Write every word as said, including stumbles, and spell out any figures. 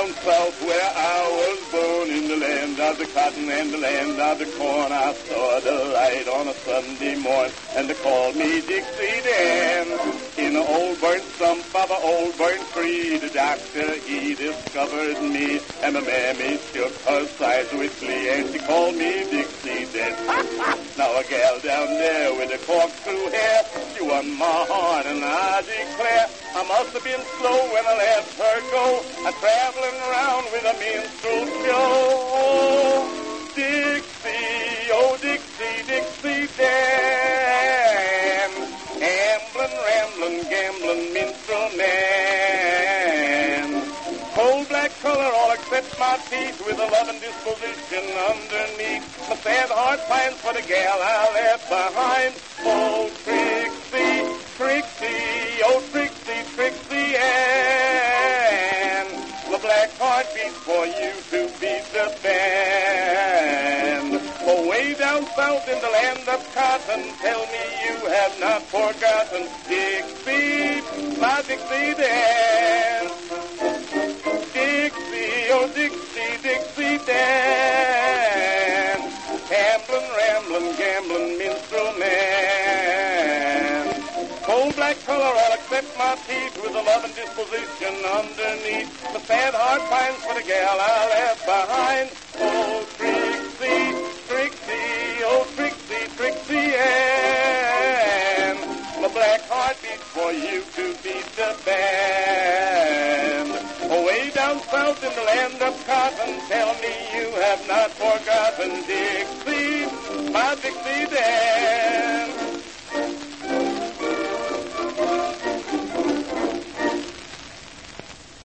down south where I was born, in the land of the cotton and the land of the corn, I saw the light on a Sunday morn, and they called me Dixie Dan. In the old burnt stump of an old burnt tree, the doctor, he discovered me, and my mammy shook her sides with glee, and she called me Dixie Dan. Now a gal down there with a corkscrew hair, she won my heart, and I declare I must have been slow when I let her go, a traveling around with a minstrel show. Dixie, oh Dixie, Dixie Dan, ambling, rambling, gambling, minstrel man. Cold black color all except my teeth, with a loving disposition underneath. My sad heart pines for the gal I left behind. Oh Trixie, Trixie, oh Trixie, Trixie Ann. The black heart beats for you to beat the band. Oh, way down south in the land of cotton, tell me you have not forgotten Dixie, my Dixie Dan. Dixie, oh Dixie, Dixie Dan, ambling, rambling, gambling, minstrel man. Cold black color all except my teeth, with a loving disposition underneath. The sad heart pines for the gal I left behind. Oh Trixie, Trixie, oh Trixie, Trixie Ann. The black heart beats for you to beat the band. Away down south in the land of cotton, tell me you have not forgotten Dixie, my Dixie Dan.